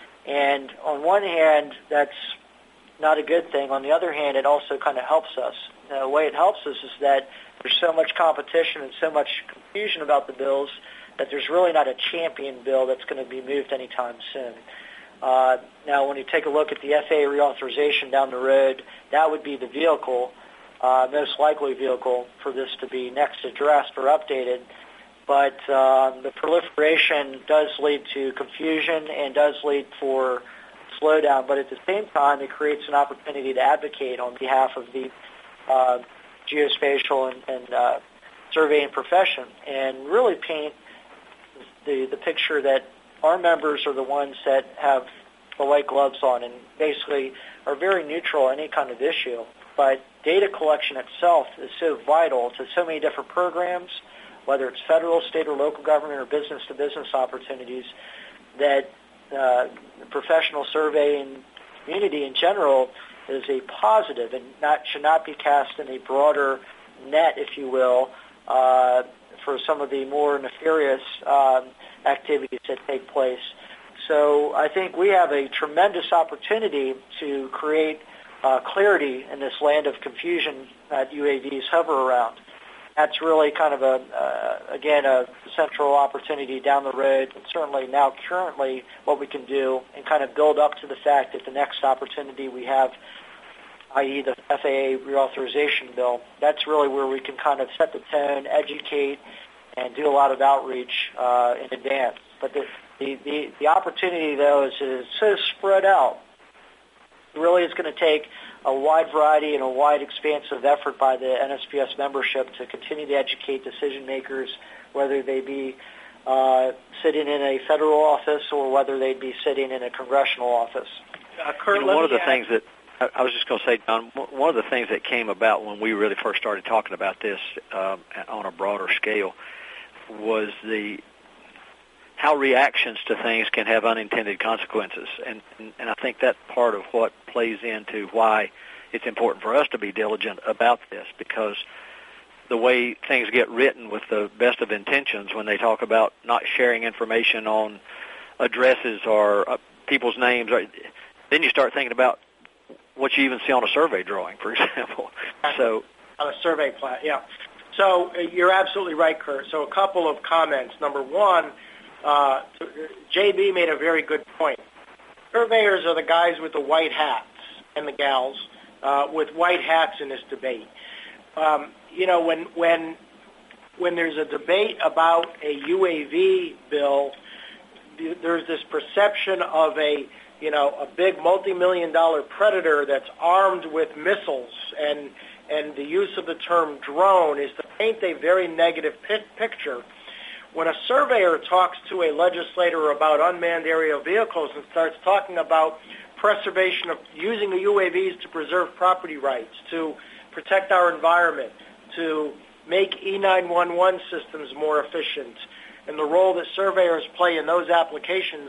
And on one hand, that's not a good thing. On the other hand, it also kind of helps us. Uh, the way it helps us is that there's so much competition and so much confusion about the bills that there's really not a champion bill that's going to be moved anytime soon. Uh, now, when you take a look at the F A A reauthorization down the road, that would be the vehicle, uh, most likely vehicle for this to be next addressed or updated. But uh, the proliferation does lead to confusion and does lead for slowdown. But at the same time, it creates an opportunity to advocate on behalf of the uh, geospatial and, and uh, surveying profession and really paint the, the picture that our members are the ones that have the white gloves on and basically are very neutral on any kind of issue. But data collection itself is so vital to so many different programs, whether it's federal, state, or local government or business-to-business opportunities, that uh, the professional surveying community in general is a positive and not should not be cast in a broader net, if you will, uh, for some of the more nefarious um, activities that take place. So I think we have a tremendous opportunity to create uh, clarity in this land of confusion that U A Vs hover around. That's really kind of a, uh, again, a central opportunity down the road, and certainly now currently what we can do and kind of build up to the fact that the next opportunity we have, that is the F A A reauthorization bill, that's really where we can kind of set the tone, educate, and do a lot of outreach uh, in advance. But the, the, the, the opportunity, though, is, is so spread out. It really is going to take a wide variety and a wide expansive effort by the N S P S membership to continue to educate decision makers, whether they be uh, sitting in a federal office or whether they'd be sitting in a congressional office. Uh, Kurt, you know, one of the add... things that I, I was just going to say, John, one of the things that came about when we really first started talking about this um, on a broader scale was the how reactions to things can have unintended consequences. And, and, and I think that's part of what plays into why it's important for us to be diligent about this, because the way things get written with the best of intentions when they talk about not sharing information on addresses or uh, people's names, or, then you start thinking about what you even see on a survey drawing, for example. So on a survey plat, yeah. So uh, you're absolutely right, Kurt. So a couple of comments. Number one, Uh, J B made a very good point. Surveyors are the guys with the white hats and the gals uh, with white hats in this debate. Um, you know, when when when there's a debate about a U A V bill, there's this perception of a you know a big multi-million dollar predator that's armed with missiles, and and the use of the term drone is to paint a very negative pi- picture. When a surveyor talks to a legislator about unmanned aerial vehicles and starts talking about preservation of using the U A Vs to preserve property rights, to protect our environment, to make E nine one one systems more efficient, and the role that surveyors play in those applications,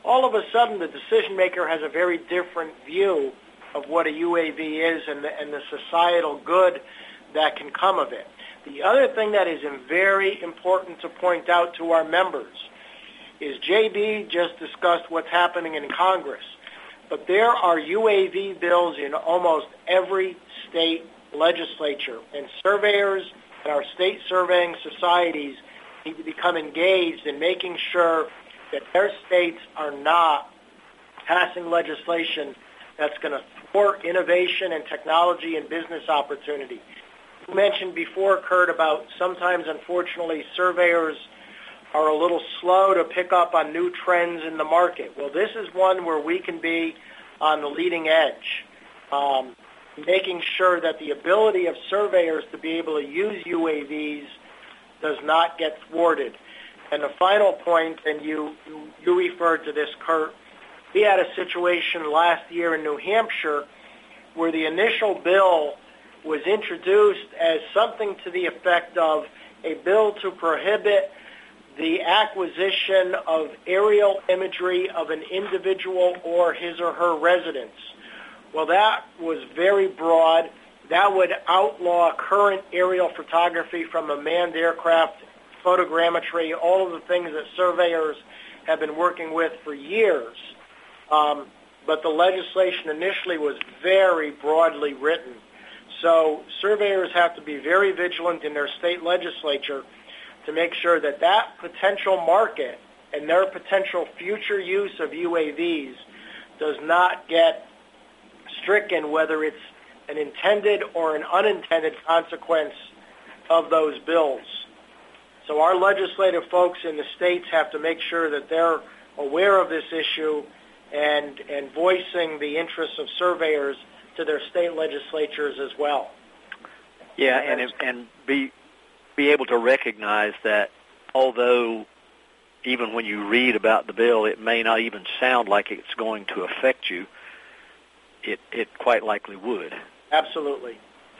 all of a sudden the decision maker has a very different view of what a U A V is and the, and the societal good that can come of it. The other thing that is very important to point out to our members is J B just discussed what's happening in Congress, but there are U A V bills in almost every state legislature, and surveyors and our state surveying societies need to become engaged in making sure that their states are not passing legislation that's going to thwart innovation and technology and business opportunity. You mentioned before, Kurt, about sometimes, unfortunately, surveyors are a little slow to pick up on new trends in the market. Well, this is one where we can be on the leading edge, um, making sure that the ability of surveyors to be able to use U A Vs does not get thwarted. And the final point, and you, you, you referred to this, Kurt, we had a situation last year in New Hampshire where the initial bill was introduced as something to the effect of a bill to prohibit the acquisition of aerial imagery of an individual or his or her residence. Well, that was very broad. That would outlaw current aerial photography from a manned aircraft, photogrammetry, all of the things that surveyors have been working with for years. Um, but the legislation initially was very broadly written. So surveyors have to be very vigilant in their state legislature to make sure that that potential market and their potential future use of U A Vs does not get stricken, whether it's an intended or an unintended consequence of those bills. So our legislative folks in the states have to make sure that they're aware of this issue and and voicing the interests of surveyors to their state legislatures as well. Yeah, and and be be able to recognize that although even when you read about the bill, it may not even sound like it's going to affect you, it it quite likely would. Absolutely.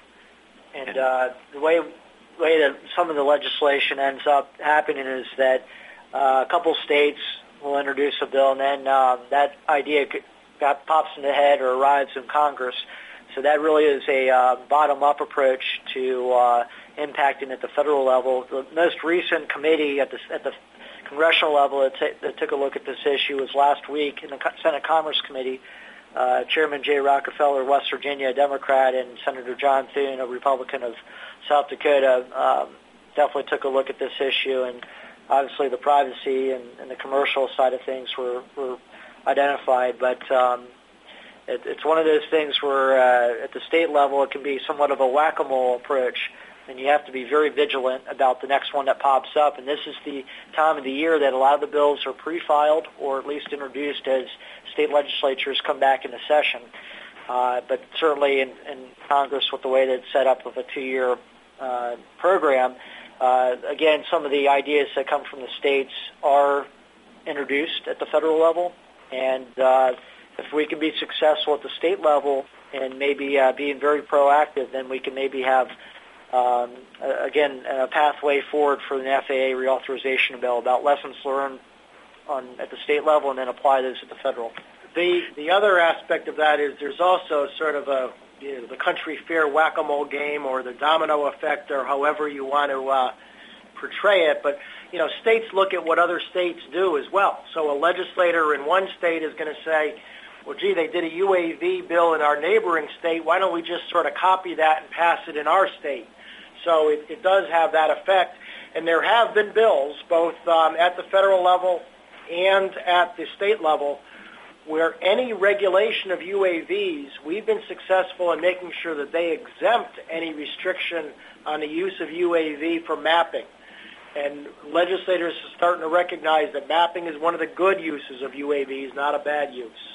And uh, the way way that some of the legislation ends up happening is that uh, a couple states will introduce a bill, and then uh, that idea got, pops in the head or arrives in Congress. So that really is a uh, bottom-up approach to uh, impacting at the federal level. The most recent committee at the, at the congressional level that, t- that took a look at this issue was last week in the Senate Commerce Committee. Uh, Chairman Jay Rockefeller of West Virginia, a Democrat, and Senator John Thune, a Republican of South Dakota, um, definitely took a look at this issue. And obviously the privacy and, and the commercial side of things were, were identified. But um, it, it's one of those things where uh, at the state level it can be somewhat of a whack-a-mole approach, and you have to be very vigilant about the next one that pops up. And this is the time of the year that a lot of the bills are pre-filed or at least introduced as state legislatures come back into session. Uh, but certainly in, in Congress, with the way that it's set up with a two-year uh, program, uh, again, some of the ideas that come from the states are introduced at the federal level. And uh, if we can be successful at the state level and maybe uh, being very proactive, then we can maybe have Um, again, a pathway forward for an F A A reauthorization bill about lessons learned on at the state level and then apply those at the federal. The the other aspect of that is there's also sort of a you know, the country fair whack-a-mole game or the domino effect or however you want to uh, portray it. But, you know, states look at what other states do as well. So a legislator in one state is going to say, well, gee, they did a U A V bill in our neighboring state. Why don't we just sort of copy that and pass it in our state? So it, it does have that effect. And there have been bills, both um, at the federal level and at the state level, where any regulation of U A Vs, we've been successful in making sure that they exempt any restriction on the use of U A V for mapping. And legislators are starting to recognize that mapping is one of the good uses of U A Vs, not a bad use.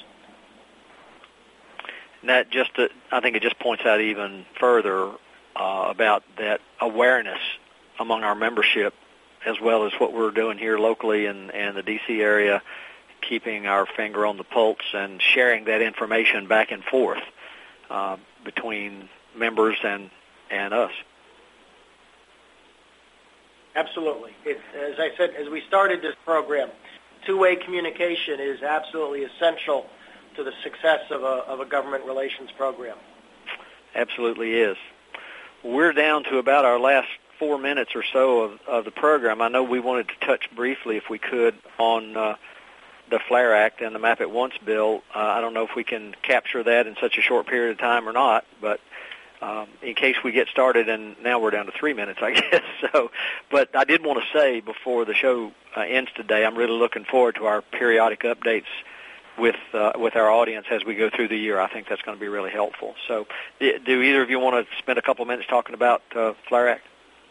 And that just, uh, I think it just points out even further uh, about that awareness among our membership, as well as what we're doing here locally in, in the D C area, keeping our finger on the pulse and sharing that information back and forth uh, between members and, and us. Absolutely. It, as I said, as we started this program, two-way communication is absolutely essential to the success of a, of a government relations program. Absolutely is. We're down to about our last four minutes or so of, of the program. I know we wanted to touch briefly, if we could, on uh, the FLAIR Act and the MAP at Once bill. Uh, I don't know if we can capture that in such a short period of time or not, but um, in case we get started, and now we're down to three minutes, I guess. So, but I did want to say before the show uh, ends today, I'm really looking forward to our periodic updates with uh, with our audience as we go through the year. I think that's going to be really helpful. So do either of you want to spend a couple of minutes talking about uh, FLAIR Act?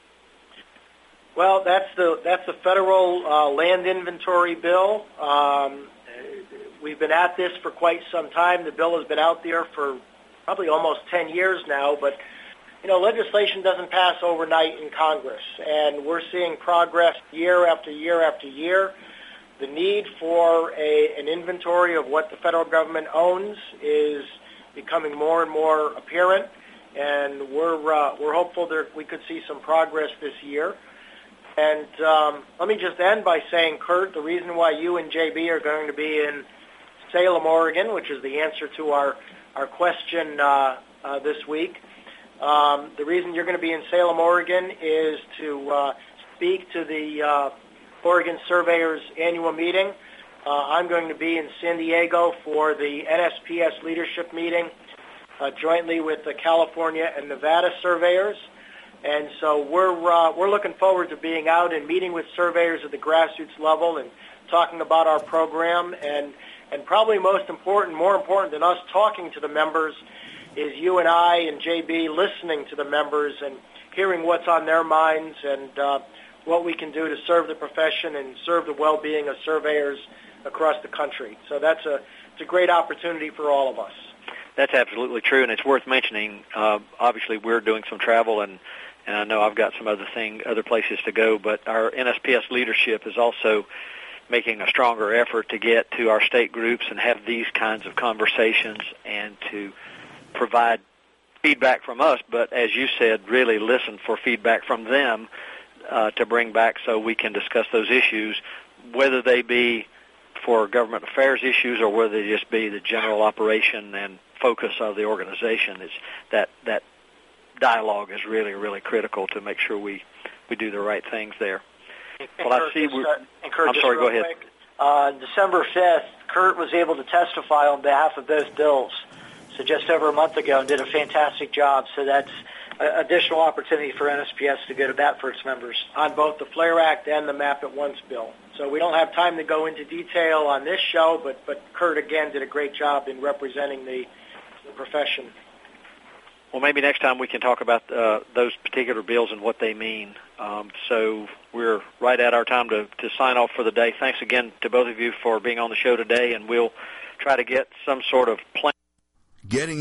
Well, that's the that's the federal uh, land inventory bill. Um, we've been at this for quite some time. The bill has been out there for probably almost ten years now, but you know, legislation doesn't pass overnight in Congress, and we're seeing progress year after year after year. The need for a, an inventory of what the federal government owns is becoming more and more apparent, and we're uh, we're hopeful that we could see some progress this year. And um, let me just end by saying, Kurt, the reason why you and J B are going to be in Salem, Oregon, which is the answer to our our question uh, uh, this week, um, the reason you're going to be in Salem, Oregon, is to uh, speak to the uh, Oregon Surveyors Annual Meeting. Uh, I'm going to be in San Diego for the N S P S Leadership Meeting, uh, jointly with the California and Nevada Surveyors. And so we're uh, we're looking forward to being out and meeting with surveyors at the grassroots level and talking about our program. And and probably most important, more important than us talking to the members, is you and I and J B listening to the members and hearing what's on their minds and uh, what we can do to serve the profession and serve the well-being of surveyors across the country. So that's a it's a great opportunity for all of us. That's absolutely true, and it's worth mentioning. Uh, obviously, we're doing some travel, and, and I know I've got some other thing, other places to go, but our N S P S leadership is also making a stronger effort to get to our state groups and have these kinds of conversations and to provide feedback from us, but as you said, really listen for feedback from them uh, to bring back so we can discuss those issues, whether they be for government affairs issues or whether they just be the general operation and focus of the organization. Is that that dialogue is really, really critical to make sure we, we do the right things there. And well, Kurt, I see. Just, uh, and Kurt, I'm just sorry. real Go ahead. Quick, uh, December fifth, Kurt was able to testify on behalf of both bills. So just over a month ago, and did a fantastic job. So that's an additional opportunity for N S P S to go to bat for its members on both the FLAIR Act and the MAP at Once bill. So we don't have time to go into detail on this show, but but Kurt again did a great job in representing the, the profession. Well, maybe next time we can talk about uh, those particular bills and what they mean. Um, so we're right at our time to, to sign off for the day. Thanks again to both of you for being on the show today, and we'll try to get some sort of plan. Getting